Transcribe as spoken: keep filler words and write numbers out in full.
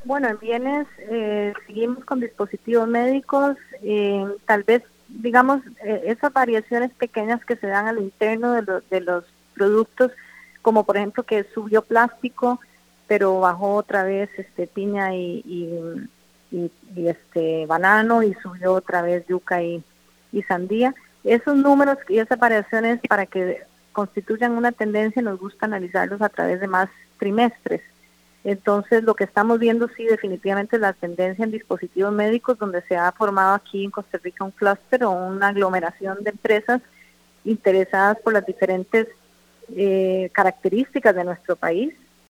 Bueno, en bienes eh, seguimos con dispositivos médicos, eh, tal vez, digamos, eh, esas variaciones pequeñas que se dan al interno de, los de los productos, como por ejemplo que subió plástico, pero bajó otra vez este piña y, y, y, y este banano, y subió otra vez yuca y, y sandía. Esos números y esas variaciones, para que constituyan una tendencia, nos gusta analizarlos a través de más trimestres. Entonces, lo que estamos viendo, sí, definitivamente es la tendencia en dispositivos médicos, donde se ha formado aquí en Costa Rica un clúster o una aglomeración de empresas interesadas por las diferentes eh, características de nuestro país.